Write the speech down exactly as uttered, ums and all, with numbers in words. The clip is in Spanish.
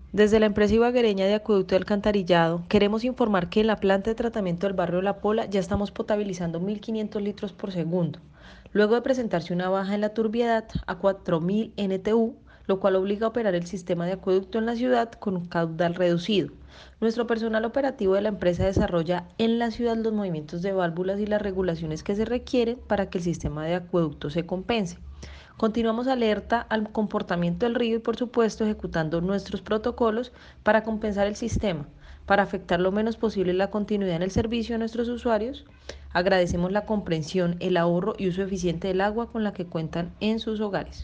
Desde la empresa ibaguereña de acueducto y alcantarillado, queremos informar que en la planta de tratamiento del barrio La Pola ya estamos potabilizando mil quinientos litros por segundo, luego de presentarse una baja en la turbiedad a cuatro mil N T U, lo cual obliga a operar el sistema de acueducto en la ciudad con un caudal reducido. Nuestro personal operativo de la empresa desarrolla en la ciudad los movimientos de válvulas y las regulaciones que se requieren para que el sistema de acueducto se compense. Continuamos alerta al comportamiento del río y, por supuesto, ejecutando nuestros protocolos para compensar el sistema, para afectar lo menos posible la continuidad en el servicio a nuestros usuarios. Agradecemos la comprensión, el ahorro y uso eficiente del agua con la que cuentan en sus hogares.